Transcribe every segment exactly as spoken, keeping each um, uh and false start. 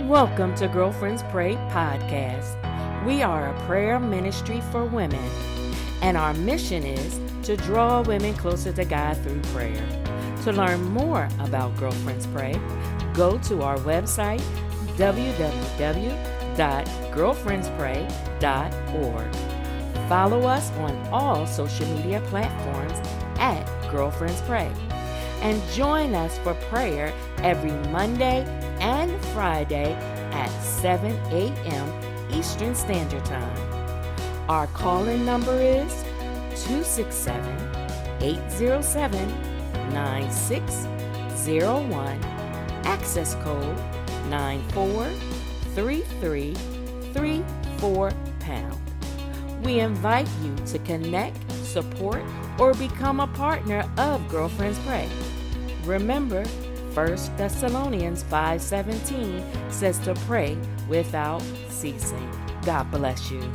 Welcome to Girlfriends Pray Podcast. We are a prayer ministry for women, and our mission is to draw women closer to God through prayer. To learn more about Girlfriends Pray, go to our website, w w w dot girlfriends pray dot org. Follow us on all social media platforms at Girlfriends Pray. And join us for prayer every Monday and Friday at seven a.m. Eastern Standard Time. Our call-in number is two six seven, eight zero seven, nine six zero one, access code nine four three three three four pound. We invite you to connect, support, or become a partner of Girlfriends Pray. Remember, First Thessalonians five seventeen says to pray without ceasing. God bless you.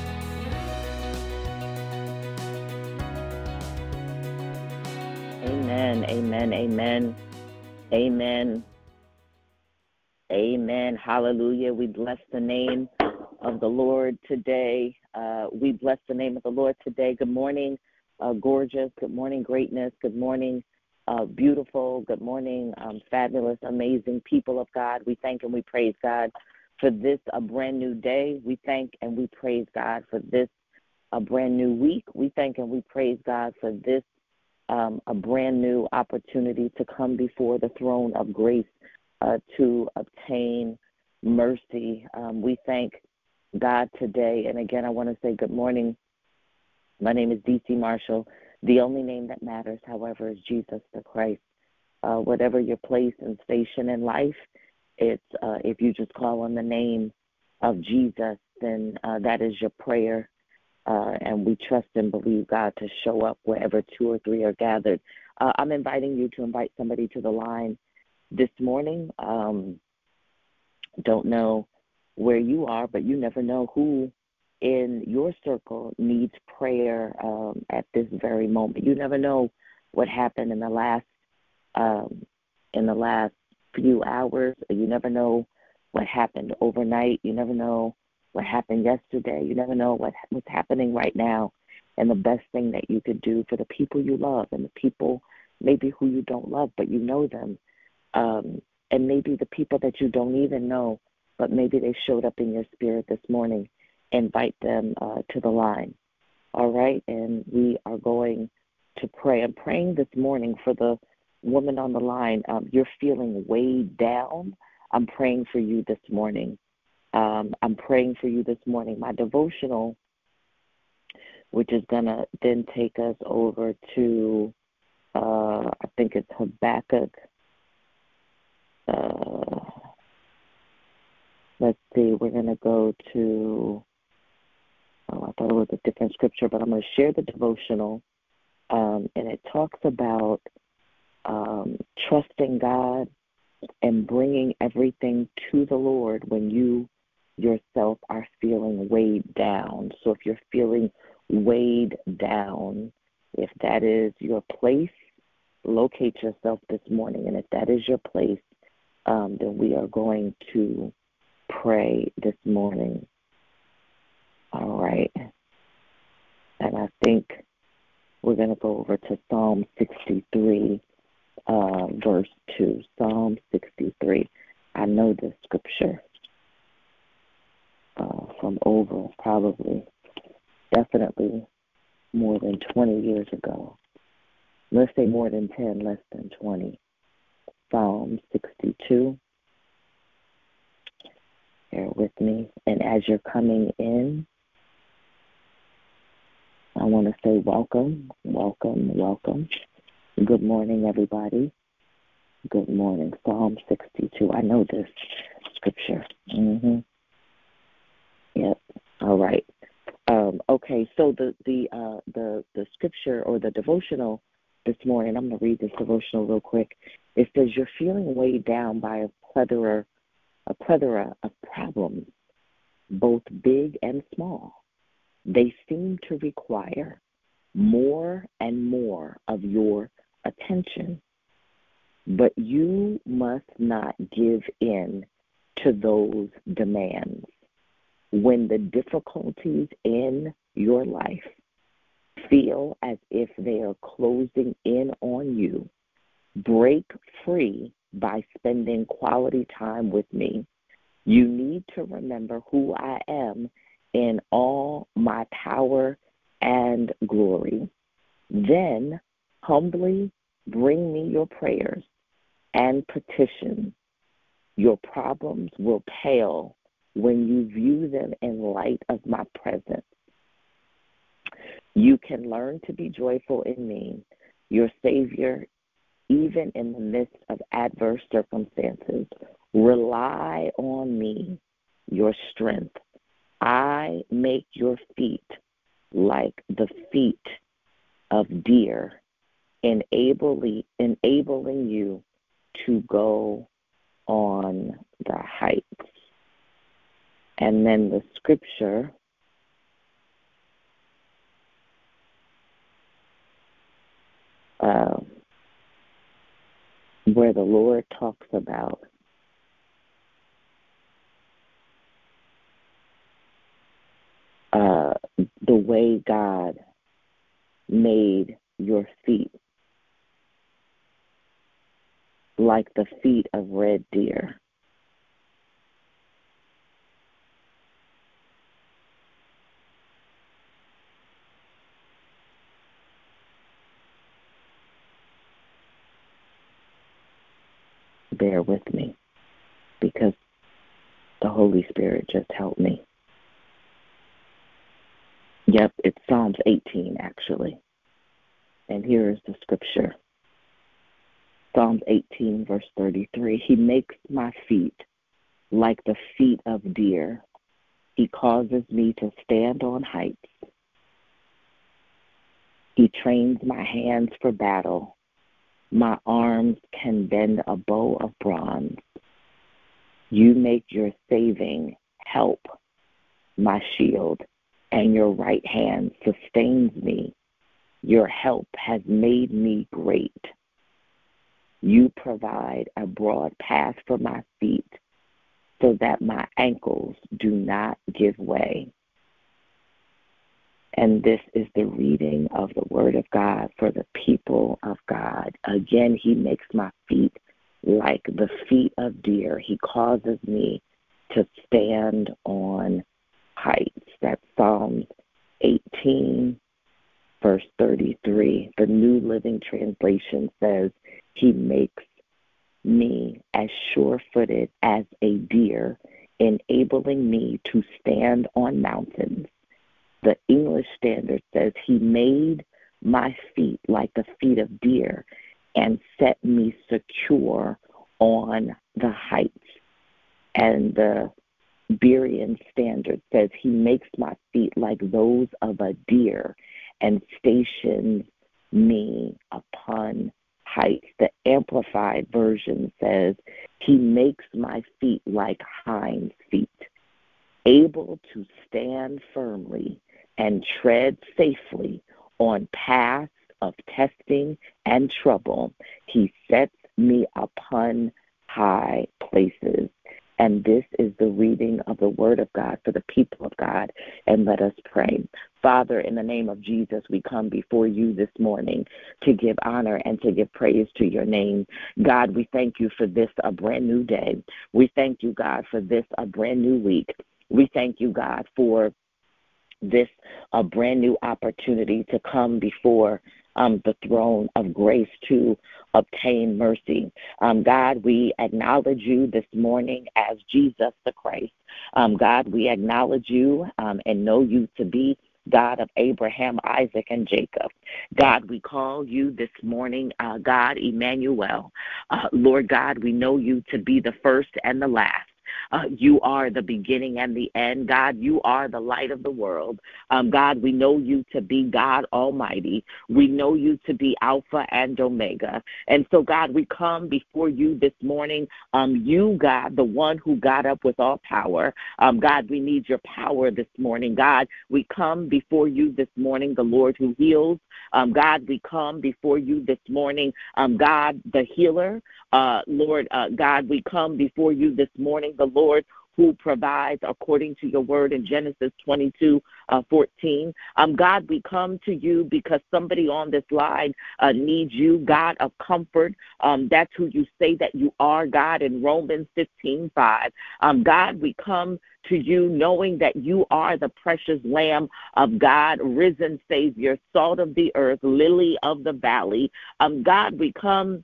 Amen, amen, amen, amen, amen, hallelujah. We bless the name of the Lord today. Uh, we bless the name of the Lord today. Good morning, uh, gorgeous. Good morning, greatness. Good morning, uh, beautiful. Good morning, um, fabulous, amazing people of God. We thank and we praise God for this, a brand new day. We thank and we praise God for this, a brand new week. We thank and we praise God for this, um, a brand new opportunity to come before the throne of grace uh, to obtain mercy. Um, we thank God today. And again, I want to say good morning. My name is D C Marshall. The only name that matters, however, is Jesus the Christ. Uh, whatever your place and station in life, it's uh, if you just call on the name of Jesus, then uh, that is your prayer. Uh, and we trust and believe God to show up wherever two or three are gathered. Uh, I'm inviting you to invite somebody to the line this morning. Um, don't know where you are, but you never know who in your circle needs prayer um, at this very moment. You never know what happened in the last um, in the last few hours. You never know what happened overnight. You never know what happened yesterday. You never know what what's happening right now. And the best thing that you could do for the people you love and the people maybe who you don't love, but you know them, um, and maybe the people that you don't even know, but maybe they showed up in your spirit this morning, invite them uh, to the line. All right? And we are going to pray. I'm praying this morning for the woman on the line. Um, you're feeling weighed down. I'm praying for you this morning. Um, I'm praying for you this morning. My devotional, which is going to then take us over to, uh, I think it's Habakkuk. Uh, let's see, we're going to go to, oh, I thought it was a different scripture, but I'm going to share the devotional, um, and it talks about um, trusting God and bringing everything to the Lord when you yourself are feeling weighed down. So if you're feeling weighed down, if that is your place, locate yourself this morning. And if that is your place, um, then we are going to pray this morning. All right. And I think we're going to go over to Psalm sixty-three, uh, verse two. Psalm sixty-three. I know this scripture uh, from over probably, definitely more than twenty years ago. Let's say more than ten, less than twenty. Psalm sixty-two. Bear with me. And as you're coming in, I want to say welcome, welcome, welcome. Good morning, everybody. Good morning. Psalm sixty-two. I know this scripture. Mm-hmm. Yep. All right. Um, okay. So the the uh, the the scripture or the devotional this morning. I'm going to read this devotional real quick. It says, "You're feeling weighed down by a plethora, a plethora of problems, both big and small. They seem to require more and more of your attention. But you must not give in to those demands. When the difficulties in your life feel as if they are closing in on you, break free by spending quality time with me. You need to remember who I am in all my power and glory. Then humbly bring me your prayers and petitions. Your problems will pale when you view them in light of my presence. You can learn to be joyful in me, your Savior, even in the midst of adverse circumstances. Rely on me, your strength. I make your feet like the feet of deer, enabling, enabling you to go on the heights. And then the scripture uh, where the Lord talks about uh, the way God made your feet like the feet of red deer. Bear with me, because the Holy Spirit just helped me. Yep, it's Psalms eighteen, actually. And here is the scripture. Psalms eighteen, verse thirty-three. He makes my feet like the feet of deer. He causes me to stand on heights. He trains my hands for battle. My arms can bend a bow of bronze. You make your saving help my shield, and your right hand sustains me. Your help has made me great. You provide a broad path for my feet so that my ankles do not give way. And this is the reading of the Word of God for the people of God. Again, he makes my feet like the feet of deer. He causes me to stand on heights. That's Psalms eighteen, verse thirty-three. The New Living Translation says, he makes me as sure-footed as a deer, enabling me to stand on mountains. The English Standard says, he made my feet like the feet of deer and set me secure on the heights. And the Berean Standard says, he makes my feet like those of a deer and stations me upon heights. The Amplified Version says, he makes my feet like hinds feet, able to stand firmly and tread safely on paths of testing and trouble. He sets me upon high places. And this is the reading of the Word of God for the people of God. And let us pray. Father, in the name of Jesus, we come before you this morning to give honor and to give praise to your name. God, we thank you for this, a brand new day. We thank you, God, for this, a brand new week. We thank you, God, for this a brand new opportunity to come before um, the throne of grace to obtain mercy. Um, God, we acknowledge you this morning as Jesus the Christ. Um, God, we acknowledge you um, and know you to be God of Abraham, Isaac, and Jacob. God, we call you this morning, uh, God, Emmanuel. Uh, Lord God, we know you to be the first and the last. Uh, you are the beginning and the end. God, you are the light of the world. Um, God, we know you to be God Almighty. We know you to be Alpha and Omega. And so, God, we come before you this morning. Um, you, God, the one who got up with all power. Um, God, we need your power this morning. God, we come before you this morning, the Lord who heals. Um, God, we come before you this morning, um, God, the healer. Uh, Lord, uh, God, we come before you this morning, the Lord Lord who provides according to your word in Genesis twenty-two, uh, fourteen. Um, God, we come to you because somebody on this line uh, needs you, God of comfort. Um, that's who you say that you are, God, in Romans fifteen, five. Um, God, we come to you knowing that you are the precious Lamb of God, risen Savior, salt of the earth, lily of the valley. Um, God, we come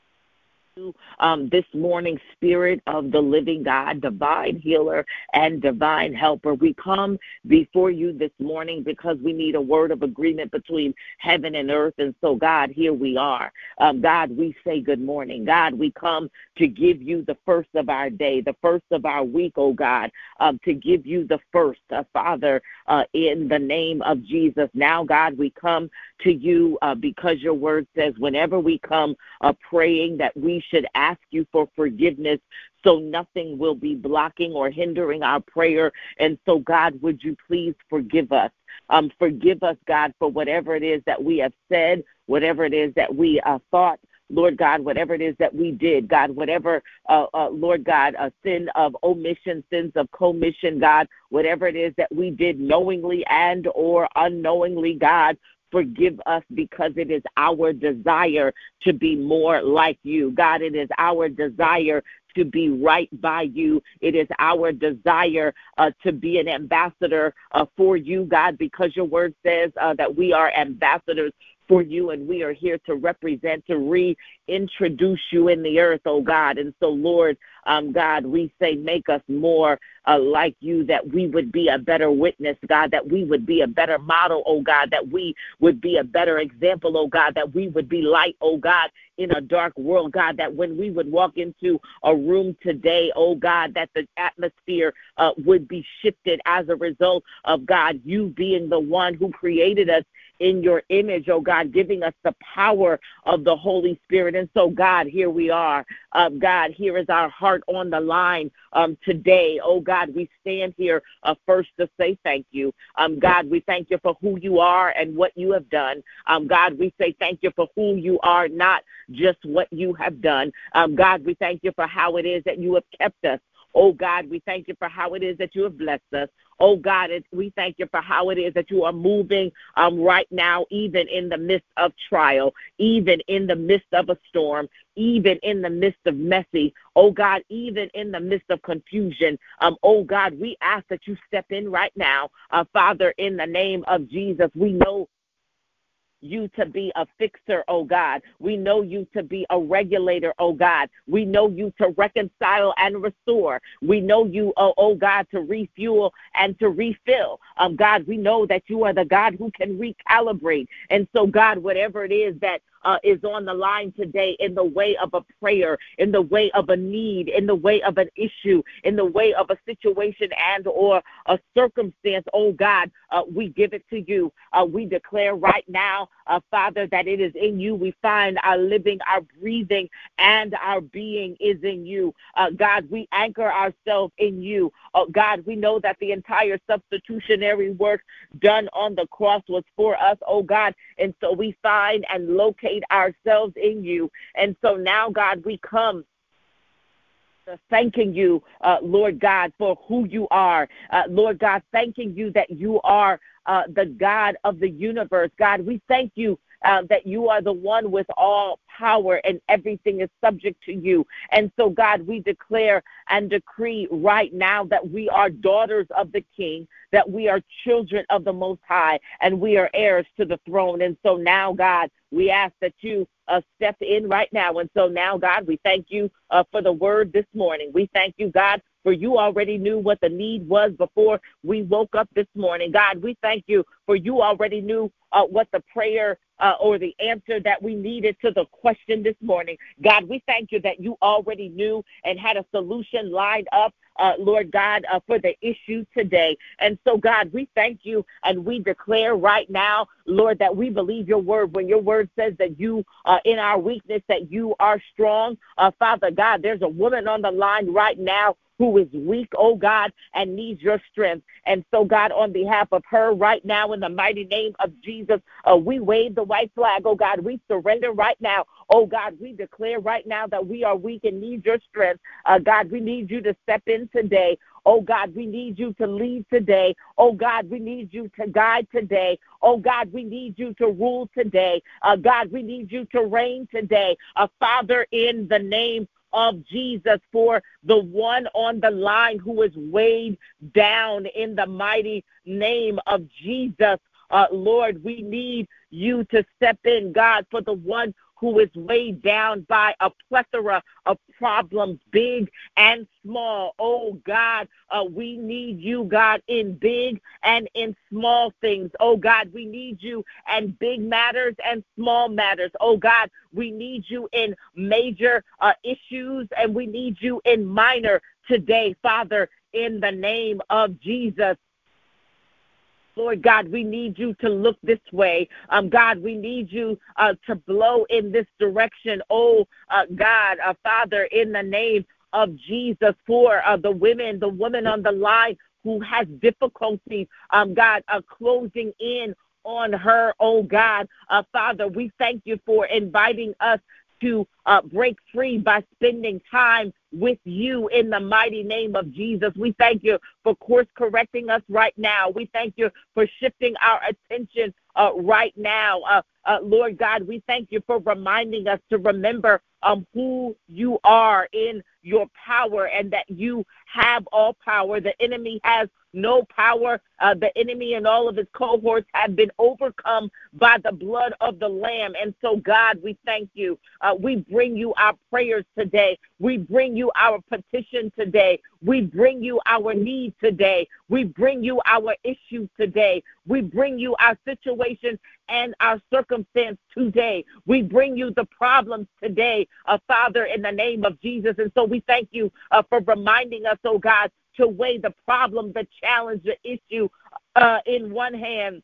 Um, this morning, Spirit of the living God, divine healer and divine helper. We come before you this morning because we need a word of agreement between heaven and earth. And so, God, here we are. Um, God, we say good morning. God, we come to give you the first of our day, the first of our week, oh God, um, to give you the first, uh, Father, uh, in the name of Jesus. Now, God, we come to you uh, because your word says whenever we come uh, praying that we should ask you for forgiveness so nothing will be blocking or hindering our prayer. And so, God, would you please forgive us? Um, forgive us, God, for whatever it is that we have said, whatever it is that we uh, thought, Lord God, whatever it is that we did, God, whatever, uh, uh, Lord God, a sin of omission, sins of commission, God, whatever it is that we did knowingly and or unknowingly, God, forgive us because it is our desire to be more like you. God, it is our desire to be right by you. It is our desire uh, to be an ambassador uh, for you, God, because your word says uh, that we are ambassadors for you, and we are here to represent, to reintroduce you in the earth, oh God. And so, Lord, um, God, we say make us more uh, like you, that we would be a better witness, God, that we would be a better model, oh God, that we would be a better example, oh God, that we would be light, oh God, in a dark world, God, that when we would walk into a room today, oh God, that the atmosphere uh, would be shifted as a result of, God, you being the one who created us in your image, oh God, giving us the power of the Holy Spirit. And so, God, here we are. Um, God, here is our heart on the line um, today. Oh God, we stand here uh, first to say thank you. Um, God, we thank you for who you are and what you have done. Um, God, we say thank you for who you are, not just what you have done. Um, God, we thank you for how it is that you have kept us. Oh, God, we thank you for how it is that you have blessed us. Oh, God, it, we thank you for how it is that you are moving um, right now, even in the midst of trial, even in the midst of a storm, even in the midst of messy. Oh, God, even in the midst of confusion. Um, oh, God, we ask that you step in right now. Uh, Father, in the name of Jesus, we know you to be a fixer, oh God. We know you to be a regulator, oh God. We know you to reconcile and restore. We know you, oh, oh God, to refuel and to refill. Um, God, we know that you are the God who can recalibrate. And so, God, whatever it is that Uh, is on the line today in the way of a prayer, in the way of a need, in the way of an issue, in the way of a situation and or a circumstance, oh God, uh, we give it to you. Uh, we declare right now, uh, Father, that it is in you. We find our living, our breathing, and our being is in you. Uh, God, we anchor ourselves in you. Uh, God, we know that the entire substitutionary work done on the cross was for us, oh God, and so we find and locate ourselves in you. And so now, God, we come thanking you, uh, Lord God, for who you are. Uh, Lord God, thanking you that you are uh, the God of the universe. God, we thank you uh, that you are the one with all power and everything is subject to you. And so, God, we declare and decree right now that we are daughters of the King, that we are children of the Most High, and we are heirs to the throne. And so now, God, we ask that you uh, step in right now. And so now, God, we thank you uh, for the word this morning. We thank you, God, for you already knew what the need was before we woke up this morning. God, we thank you for you already knew uh, what the prayer uh, or the answer that we needed to the question this morning. God, we thank you that you already knew and had a solution lined up, uh, Lord God, uh, for the issue today. And so, God, we thank you and we declare right now, Lord, that we believe your word. When your word says that you are in our weakness, that you are strong. Uh, Father God, there's a woman on the line right now who is weak, oh God, and needs your strength. And so, God, on behalf of her right now, in the mighty name of Jesus, uh, we wave the white flag, oh God. We surrender right now. Oh God, we declare right now that we are weak and need your strength. Uh, God, we need you to step in today. Oh God, we need you to lead today. Oh God, we need you to guide today. Oh God, we need you to rule today. Uh, God, we need you to reign today. Uh, Father, in the name of Jesus, for the one on the line who is weighed down, in the mighty name of Jesus, uh, Lord, we need you to step in, God, for the one who is weighed down by a plethora of problems, big and small. Oh, God, uh, we need you, God, in big and in small things. Oh, God, we need you in big matters and small matters. Oh, God, we need you in major uh, issues, and we need you in minor today, Father, in the name of Jesus. Lord God, we need you to look this way. Um, God, we need you uh, to blow in this direction. Oh, uh, God, uh, Father, in the name of Jesus, for uh, the women, the woman on the line who has difficulty, um, God, uh, closing in on her, oh God. Uh, Father, we thank you for inviting us to uh, break free by spending time with you in the mighty name of Jesus. We thank you for course correcting us right now. We thank you for shifting our attention uh, right now. Uh, uh, Lord God, we thank you for reminding us to remember um, who you are in your power, and that you have all power. The enemy has no power. Uh, the enemy and all of his cohorts have been overcome by the blood of the Lamb. And so, God, we thank you. Uh, we bring you our prayers today. We bring you our petition today. We bring you our need today. We bring you our issue today. We bring you our situation and our circumstance today. We bring you the problems today, uh, Father, in the name of Jesus. And so we thank you uh, for reminding us, oh God, to weigh the problem, the challenge, the issue uh, in one hand,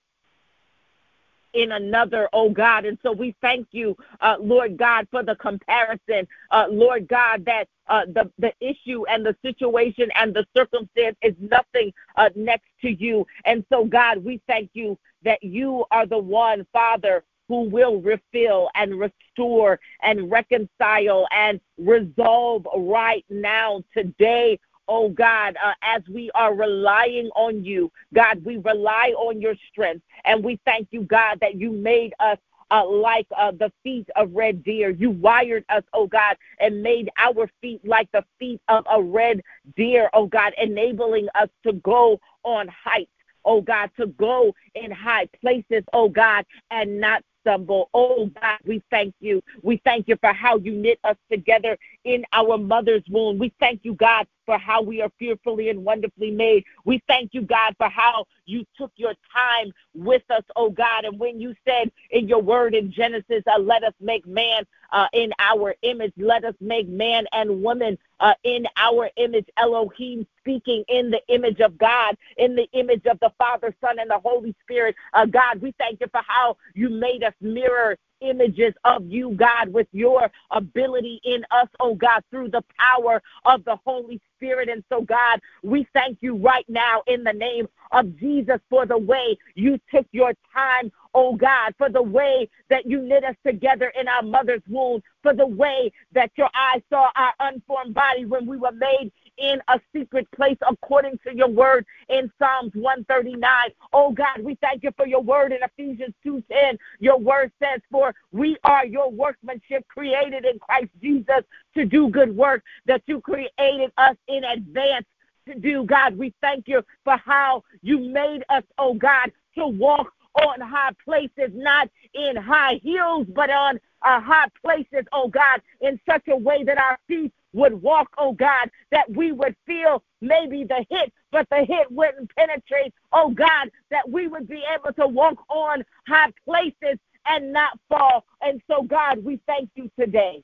in another, oh God. And so we thank you, uh, Lord God, for the comparison, uh, Lord God, that uh, the, the issue and the situation and the circumstance is nothing uh, next to you. And so, God, we thank you that you are the one, Father, who will refill and restore and reconcile and resolve right now, today, oh God, uh, as we are relying on you. God, we rely on your strength, and we thank you, God, that you made us uh, like uh, the feet of red deer. You wired us, oh God, and made our feet like the feet of a red deer, oh God, enabling us to go on heights, oh God, to go in high places, oh God, and not stumble. Oh God, we thank you. We thank you for how you knit us together in our mother's womb. We thank you, God, for how we are fearfully and wonderfully made. We thank you, God, for how you took your time with us, oh God. And when you said in your word in Genesis, uh, let us make man uh, in our image, let us make man and woman uh, in our image, Elohim speaking in the image of God, in the image of the Father, Son, and the Holy Spirit. Uh, God, we thank you for how you made us mirror images of you, God, with your ability in us, oh God, through the power of the Holy Spirit. And so, God, we thank you right now in the name of Jesus for the way you took your time, oh God, for the way that you knit us together in our mother's womb, for the way that your eyes saw our unformed body when we were made in a secret place according to your word in Psalms one thirty-nine. Oh God, we thank you for your word in Ephesians two ten. Your word says, for we are your workmanship created in Christ Jesus to do good work that you created us in advance to do. God, we thank you for how you made us, oh God, to walk on high places, not in high heels, but on uh, high places, oh God, in such a way that our feet would walk, oh God, that we would feel maybe the hit, but the hit wouldn't penetrate, oh God, that we would be able to walk on high places and not fall. And so, God, we thank you today.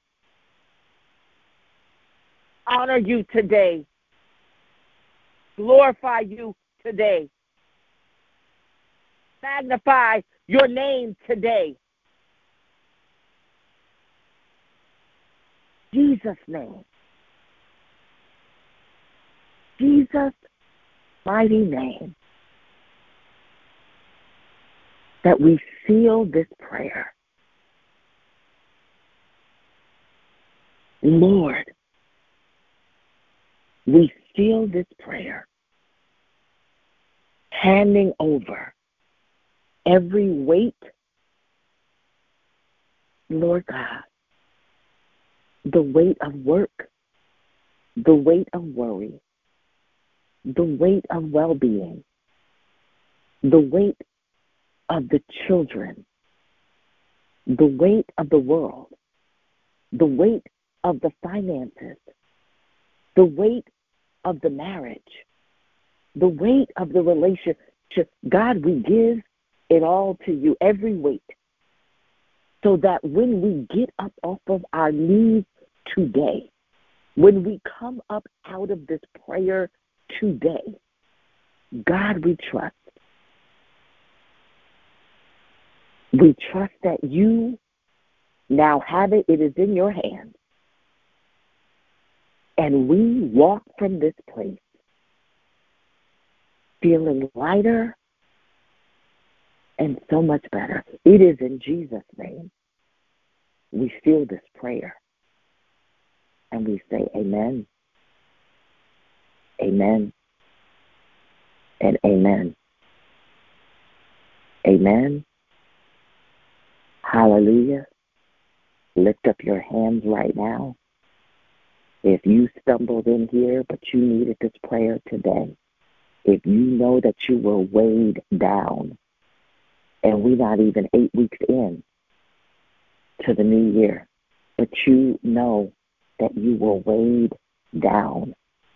Honor you today. Glorify you today. Magnify your name today. Jesus' name. Jesus' mighty name that we seal this prayer. Lord, we seal this prayer, handing over every weight, Lord God, the weight of work, the weight of worry, the weight of well-being, the weight of the children, the weight of the world, the weight of the finances, the weight of the marriage, the weight of the relationship. God, we give it all to you, every weight, so that when we get up off of our knees today, when we come up out of this prayer today, God, we trust. We trust that you now have it. It is in your hands. And we walk from this place feeling lighter and so much better. It is in Jesus' name we feel this prayer. And we say amen, amen, and amen. Amen. Hallelujah. Lift up your hands right now. If you stumbled in here, but you needed this prayer today, if you know that you were weighed down, and we're not even eight weeks in to the new year, but you know that you were weighed down,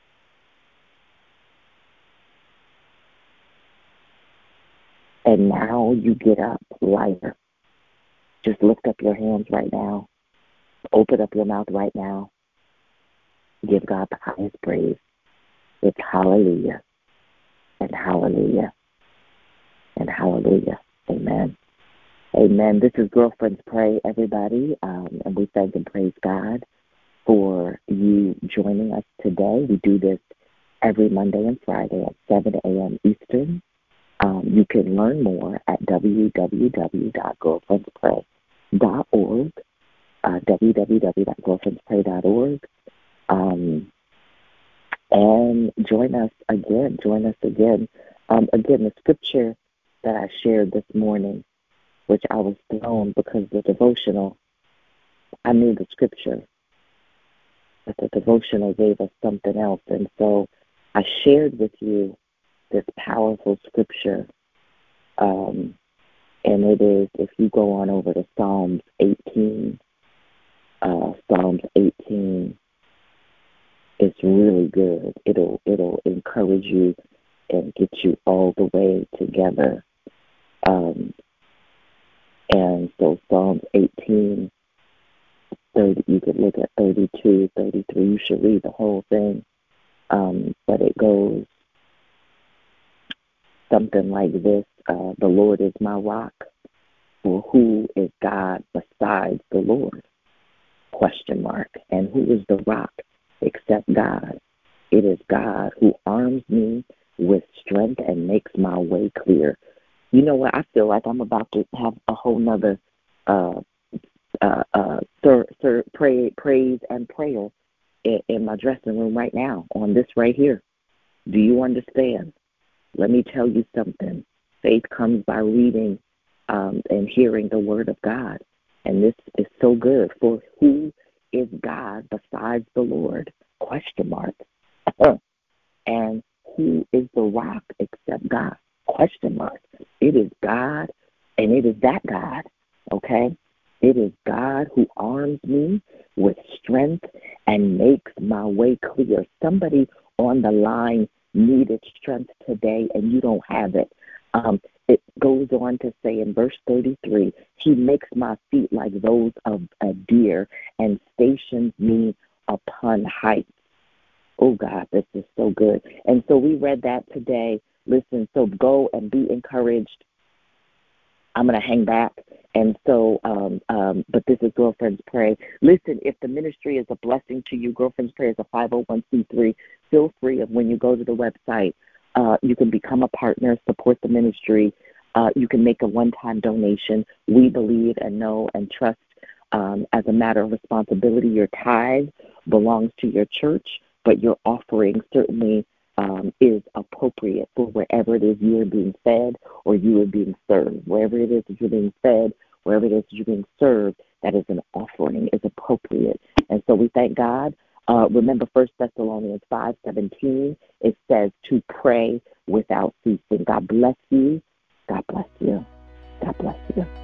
and now you get up lighter, just lift up your hands right now. Open up your mouth right now. Give God the highest praise. It's hallelujah and hallelujah and hallelujah. Amen. Amen. This is Girlfriends Pray, everybody, um, and we thank and praise God for you joining us today. We do this every Monday and Friday at seven a.m. Eastern. Um, you can learn more at w w w dot girlfriends pray dot org, uh, w w w dot girlfriends pray dot org. Um, and join us again. Join us again. Um, again, the scripture that I shared this morning, which I was thrown because the devotional, I knew the scripture, but the devotional gave us something else. And so I shared with you this powerful scripture. Um, and it is, if you go on over to Psalms eighteen, uh, Psalms eighteen, it's really good. It'll it'll encourage you and get you all the way together. Um, and so Psalms eighteen, thirty, you could look at thirty-two, thirty-three. You should read the whole thing. Um, but it goes something like this. Uh, the Lord is my rock. For who is God besides the Lord? Question mark. And who is the rock except God? It is God who arms me with strength and makes my way clear. You know what? I feel like I'm about to have a whole nother uh, uh, uh, sir, sir, pray, praise and prayer in, in my dressing room right now on this right here. Do you understand? Let me tell you something. Faith comes by reading um, and hearing the word of God. And this is so good. For who is God besides the Lord? Question mark. And who is the rock except God? Question mark. It is God, and it is that God, okay? It is God who arms me with strength and makes my way clear. Somebody on the line needed strength today, and you don't have it. Um, it goes on to say in verse thirty-three, he makes my feet like those of a deer and stations me upon heights. Oh, God, this is so good. And so we read that today. Listen, so go and be encouraged. I'm going to hang back. And so, um, um, but this is Girlfriends Pray. Listen, if the ministry is a blessing to you, Girlfriends Pray is a five oh one c three. Feel free of when you go to the website, uh, you can become a partner, support the ministry. Uh, you can make a one-time donation. We believe and know and trust um, as a matter of responsibility, your tithe belongs to your church, but your offering certainly um, is appropriate for wherever it is you are being fed or you are being served. Wherever it is that you're being fed, wherever it is that you're being served, that is an offering, is appropriate. And so we thank God. Uh, remember First Thessalonians five seventeen, it says to pray without ceasing. God bless you. God bless you. God bless you.